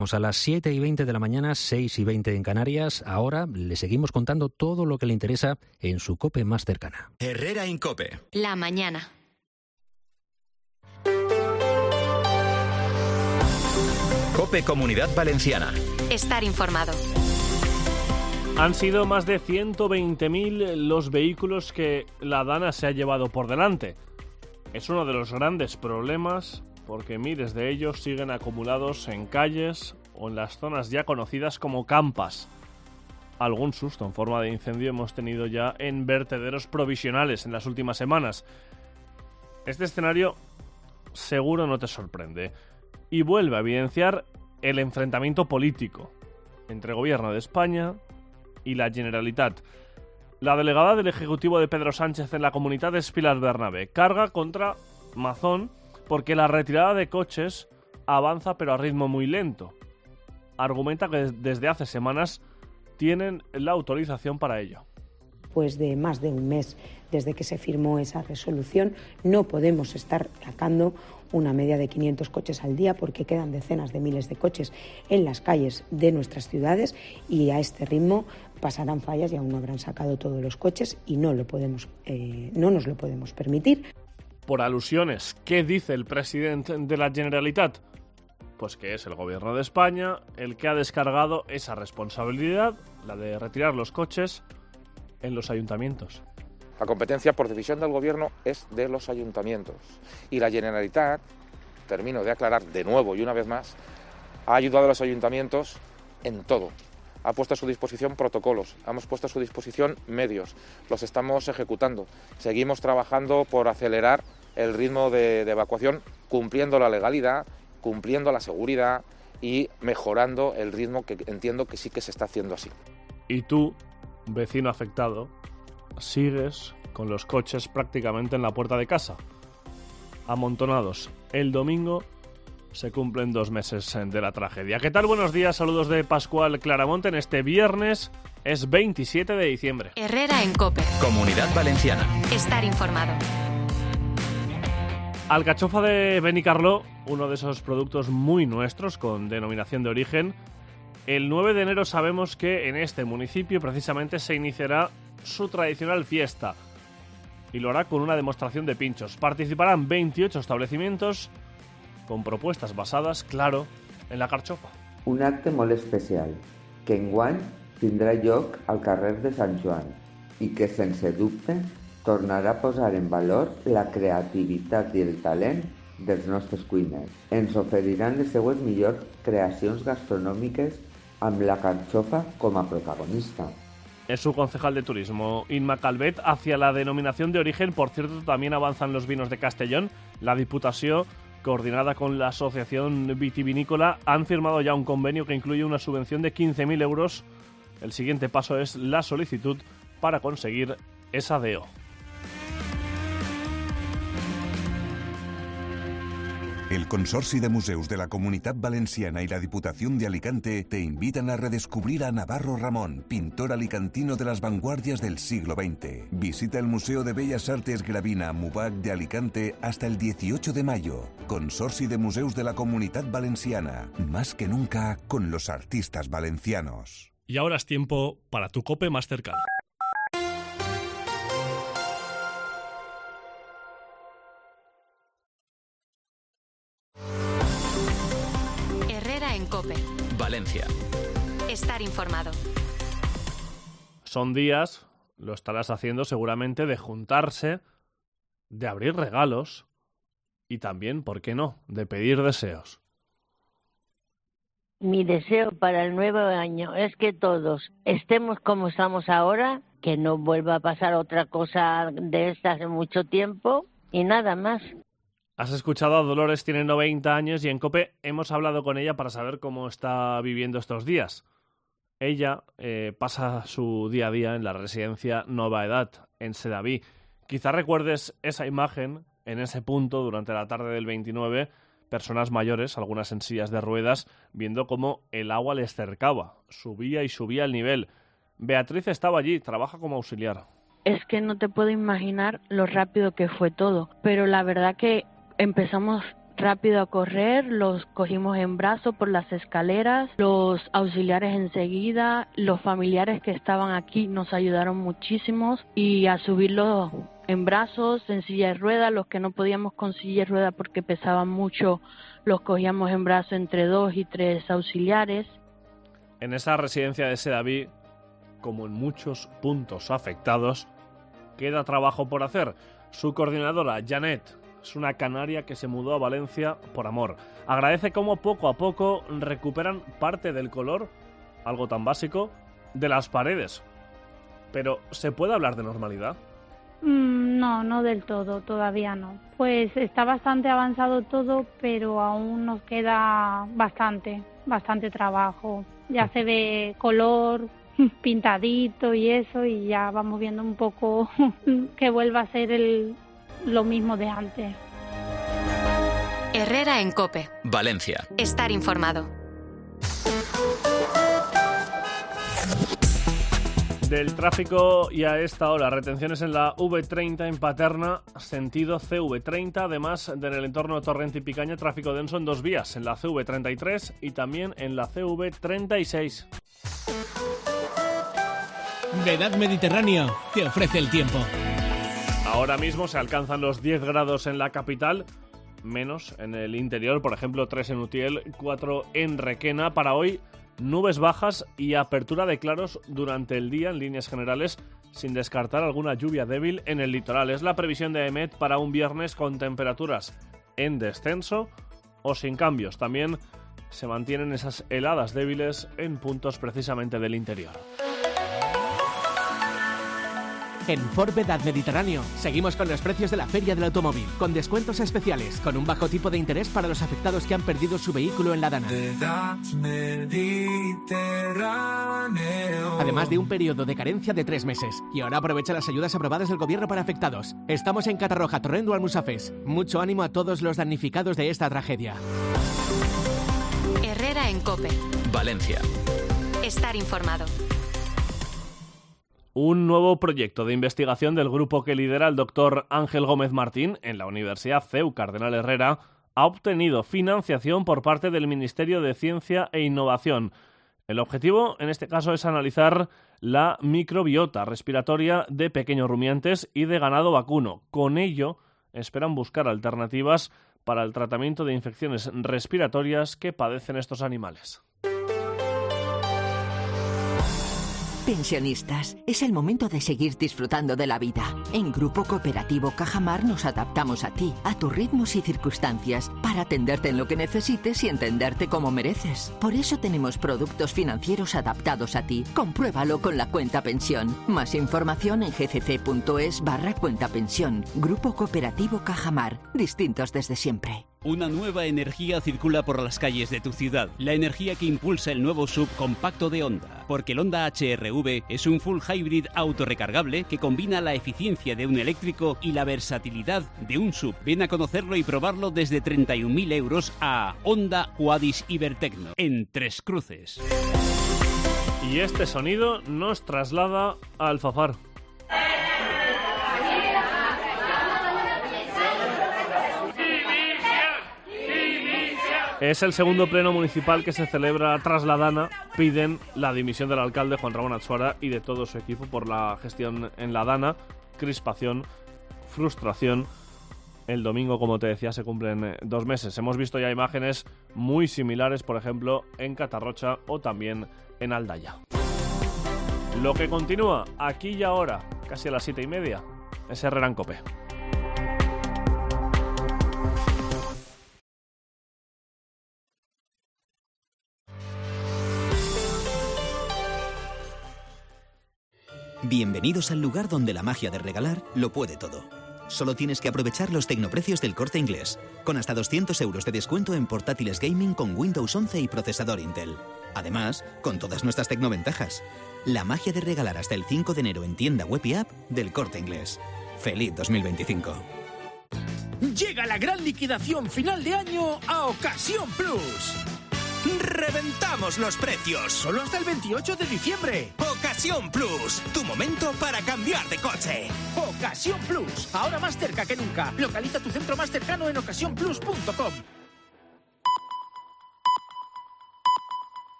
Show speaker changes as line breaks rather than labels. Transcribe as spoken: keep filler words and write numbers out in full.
A las siete y veinte de la mañana, seis y veinte en Canarias. Ahora le seguimos contando todo lo que le interesa en su COPE más cercana.
Herrera en COPE.
La mañana.
COPE Comunidad Valenciana.
Estar informado.
Han sido más de ciento veinte mil los vehículos que la DANA se ha llevado por delante. Es uno de los grandes problemas porque miles de ellos siguen acumulados en calles o en las zonas ya conocidas como campas. Algún susto en forma de incendio hemos tenido ya en vertederos provisionales en las últimas semanas. Este escenario seguro no te sorprende y vuelve a evidenciar el enfrentamiento político entre el Gobierno de España y la Generalitat. La delegada del Ejecutivo de Pedro Sánchez en la Comunitat es Pilar Bernabé. Carga contra Mazón porque la retirada de coches avanza pero a ritmo muy lento. Argumenta que desde hace semanas tienen la autorización para ello.
Pues de más de un mes desde que se firmó esa resolución, no podemos estar sacando una media de quinientos coches al día porque quedan decenas de miles de coches en las calles de nuestras ciudades y a este ritmo pasarán fallas y aún no habrán sacado todos los coches y no lo podemos, eh, no nos lo podemos permitir.
Por alusiones, ¿qué dice el presidente de la Generalitat? Pues que es el Gobierno de España el que ha descargado esa responsabilidad, la de retirar los coches, en los ayuntamientos.
La competencia por decisión del Gobierno es de los ayuntamientos y la Generalitat, termino de aclarar de nuevo y una vez más, ha ayudado a los ayuntamientos en todo. Ha puesto a su disposición protocolos, hemos puesto a su disposición medios, los estamos ejecutando. Seguimos trabajando por acelerar el ritmo de, de evacuación, cumpliendo la legalidad, cumpliendo la seguridad y mejorando el ritmo que entiendo que sí que se está haciendo así.
Y tú, vecino afectado, sigues con los coches prácticamente en la puerta de casa, amontonados. El domingo se cumplen dos meses de la tragedia. ¿Qué tal? Buenos días, saludos de Pascual Claramonte en este viernes, es veintisiete de diciembre.
Herrera en COPE.
Comunidad Valenciana.
Estar informado.
Alcachofa de Benicarló, uno de esos productos muy nuestros con denominación de origen. El nueve de enero sabemos que en este municipio precisamente se iniciará su tradicional fiesta y lo hará con una demostración de pinchos. Participarán veintiocho establecimientos con propuestas basadas, claro, en la carxofa.
Un acte molt especial que enguany tindrà lloc al carrer de Sant Joan i que sense dubte tornarà a posar en valor la creativitat i el talent dels nostres cuiners. Ens oferiran les seues millors creacions gastronòmiques amb la carxofa com a protagonista.
Es su concejal de turismo, Inma Calvet, hacia la denominación de origen. Por cierto, también avanzan los vinos de Castellón. La Diputación, coordinada con la Asociación Vitivinícola, han firmado ya un convenio que incluye una subvención de quince mil euros. El siguiente paso es la solicitud para conseguir esa D O.
El Consorci de Museus de la Comunitat Valenciana y la Diputación de Alicante te invitan a redescubrir a Navarro Ramón, pintor alicantino de las vanguardias del siglo veinte. Visita el Museo de Bellas Artes Gravina Mubac de Alicante hasta el dieciocho de mayo. Consorci de Museus de la Comunitat Valenciana. Más que nunca con los artistas valencianos.
Y ahora es tiempo para tu COPE más cercano.
COPE.
Valencia.
Estar informado.
Son días, lo estarás haciendo seguramente, de juntarse, de abrir regalos y también, ¿por qué no?, de pedir deseos.
Mi deseo para el nuevo año es que todos estemos como estamos ahora, que no vuelva a pasar otra cosa de esta hace mucho tiempo y nada más.
Has escuchado a Dolores, tiene noventa años y en COPE hemos hablado con ella para saber cómo está viviendo estos días. Ella eh, pasa su día a día en la residencia Nova Edad, en Sedaví. Quizá recuerdes esa imagen en ese punto durante la tarde del veintinueve, personas mayores, algunas en sillas de ruedas, viendo cómo el agua les cercaba, subía y subía el nivel. Beatriz estaba allí, trabaja como auxiliar.
Es que no te puedo imaginar lo rápido que fue todo, pero la verdad que empezamos rápido a correr, los cogimos en brazos por las escaleras, los auxiliares enseguida, los familiares que estaban aquí nos ayudaron muchísimo y a subirlos en brazos, en silla de ruedas, los que no podíamos con silla de ruedas porque pesaban mucho, los cogíamos en brazos entre dos y tres auxiliares.
En esa residencia de Sedaví, como en muchos puntos afectados, queda trabajo por hacer. Su coordinadora, Janet, es una canaria que se mudó a Valencia por amor. Agradece cómo poco a poco recuperan parte del color, algo tan básico, de las paredes. Pero, ¿se puede hablar de normalidad?
Mm, no, no del todo, todavía no. Pues está bastante avanzado todo, pero aún nos queda bastante, bastante trabajo. Ya se ve color pintadito y eso, y ya vamos viendo un poco que vuelva a ser el, lo mismo de antes.
Herrera en COPE.
Valencia.
Estar informado.
Del tráfico y a esta hora, retenciones en la V treinta en Paterna, sentido C V treinta, además en el entorno de Torrent y Picaña, tráfico denso en dos vías, en la C V treinta y tres y también en la C V treinta y seis.
Vedad Mediterráneo te ofrece el tiempo.
Ahora mismo se alcanzan los diez grados en la capital, menos en el interior, por ejemplo tres en Utiel, cuatro en Requena. Para hoy, nubes bajas y apertura de claros durante el día en líneas generales, sin descartar alguna lluvia débil en el litoral. Es la previsión de EMET para un viernes con temperaturas en descenso o sin cambios. También se mantienen esas heladas débiles en puntos precisamente del interior.
En Ford Vedad Mediterráneo seguimos con los precios de la Feria del Automóvil, con descuentos especiales, con un bajo tipo de interés para los afectados que han perdido su vehículo en la Dana. Además de un periodo de carencia de tres meses. Y ahora aprovecha las ayudas aprobadas del gobierno para afectados. Estamos en Catarroja, Torrent o Almusafes. Mucho ánimo a todos los damnificados de esta tragedia.
Herrera en COPE.
Valencia.
Estar informado.
Un nuevo proyecto de investigación del grupo que lidera el doctor Ángel Gómez Martín en la Universidad C E U Cardenal Herrera ha obtenido financiación por parte del Ministerio de Ciencia e Innovación. El objetivo, en este caso, es analizar la microbiota respiratoria de pequeños rumiantes y de ganado vacuno. Con ello, esperan buscar alternativas para el tratamiento de infecciones respiratorias que padecen estos animales.
Pensionistas, es el momento de seguir disfrutando de la vida. En Grupo Cooperativo Cajamar nos adaptamos a ti, a tus ritmos y circunstancias, para atenderte en lo que necesites y entenderte como mereces. Por eso tenemos productos financieros adaptados a ti. Compruébalo con la cuenta pensión. Más información en gcc.es barra cuenta pensión. Grupo Cooperativo Cajamar, distintos desde siempre.
Una nueva energía circula por las calles de tu ciudad. La energía que impulsa el nuevo S U V compacto de Honda. Porque el Honda H R V es un full hybrid autorrecargable que combina la eficiencia de un eléctrico y la versatilidad de un S U V. Ven a conocerlo y probarlo desde treinta y un mil euros a Honda Quadis Ibertecno, en Tres Cruces.
Y este sonido nos traslada a Alfafar. Es el segundo pleno municipal que se celebra tras la Dana. Piden la dimisión del alcalde Juan Ramón Atsuara y de todo su equipo por la gestión en la Dana. Crispación, frustración. El domingo, como te decía, se cumplen dos meses. Hemos visto ya imágenes muy similares, por ejemplo, en Catarrocha o también en Aldaya. Lo que continúa aquí y ahora, casi a las siete y media, es Herrera en COPE.
Bienvenidos al lugar donde la magia de regalar lo puede todo. Solo tienes que aprovechar los tecnoprecios del Corte Inglés, con hasta doscientos euros de descuento en portátiles gaming con Windows once y procesador Intel. Además, con todas nuestras tecnoventajas. La magia de regalar hasta el cinco de enero en tienda web y app del Corte Inglés. ¡Feliz dos mil veinticinco!
Llega la gran liquidación final de año a Ocasión Plus. ¡reventamos los precios!
¡Solo hasta el veintiocho de diciembre!
Ocasión Plus, tu momento para cambiar de coche.
Ocasión Plus, ahora más cerca que nunca. Localiza tu centro más cercano en ocasión plus punto com.